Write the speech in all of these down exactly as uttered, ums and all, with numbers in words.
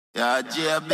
Yeah, J B.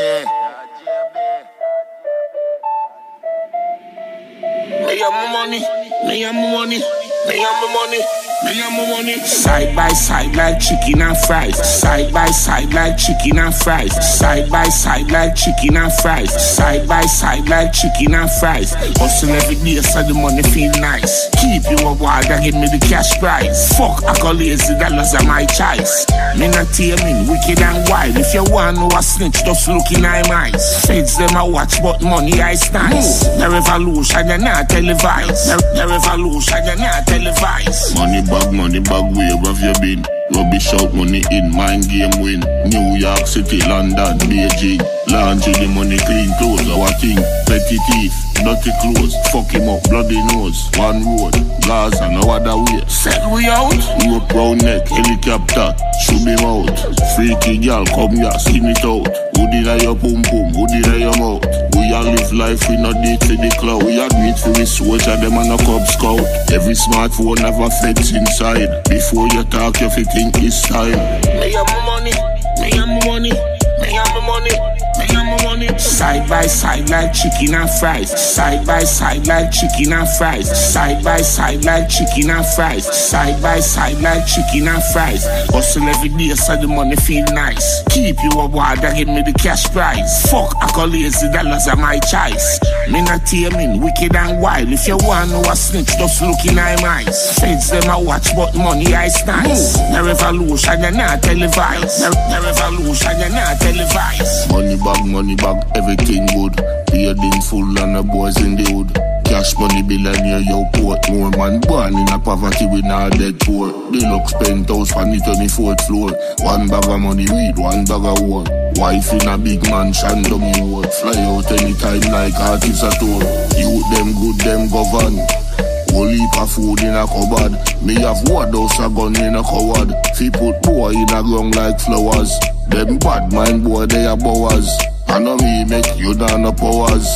Me and my money, me and my money, me and my money, me and my money. Side by side like chicken and fries. Side by side like chicken and fries. Side by side like chicken and fries. Side by side like chicken and fries. Hustle every day so the money feel nice. Keep you a wild and give me the cash prize. Fuck accolades, the dollars are my choice. Me not taming, wicked and wild. If you want know a snitch, just look in my eyes. Feds them a watch, but money I nice. The revolution, you not televised. The, the revolution, you not televised. Money bag, money bag, where have you been? Rubbish out, money in, mind game win. New York City, London, Beijing. Laundry, the money clean clothes, our thing. Petty thief, dirty clothes, fuck him up, bloody nose. One road, Gaza, no other way. Set we out. Rope round neck, helicopter, shoot him out. Freaky girl, come here, skin it out. Who did I your pum pum, who did I your mouth? We all live life, we no date for the cloud. We admit for we soldier, them and a Cub Scout. Every smartphone have a fence inside. Before you talk, you think it's time. Me and my money, me and my money, me and my money, me and my money. Side by side like chicken and fries. Side by side like chicken and fries. Side by side like chicken and fries. Side by side like chicken and fries. Hustle every day so the money feel nice. Keep you a wild and give me the cash prize. Fuck accolades, the dollars are my choice. Me not taming, wicked and wild. If you want know a snitch, just look in my eyes. Feds them a watch, but money I nice. The revolution, you not televised. The, the revolution, you not televised. Money bag, money bag, everything good. Paid in full and the boys in the hood. Cash money billionaire, yo port. More man born in a poverty with not dead poor. Deluxe penthouse on the twenty-fourth floor. One bag of money weed, one bag of war. Wife in a big mansion, dummy road. Fly out anytime like artists at all. Youth them good, them govern. Whole heap of food in a cupboard. Me have ward house a gun in a cupboard. Fi put boy in a ground like flowers. Them bad mind boy, they are bowers. I know me make you down the powers.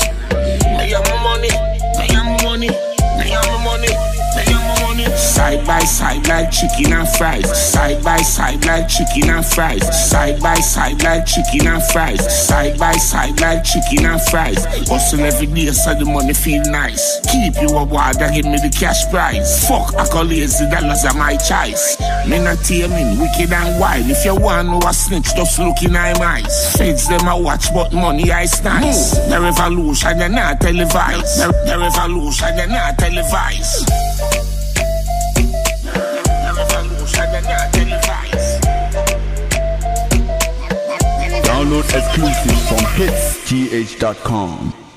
Me and my money, me and my money, me and my money, me and my money. Side by side like chicken and fries. Side by side like chicken and fries. Side by side like chicken and fries. Side by side like chicken and fries. Hustle every day so the money feel nice. Keep you a wild and give me the cash prize. Fuck accolades, the dollars are my choice. Me not taming, wicked and wild. If you want know a snitch, just look in my eyes. Feds them a watch, but money I nice. The revolution, you not televised. The, the revolution, you not televised. Download exclusives from hits G H dot com.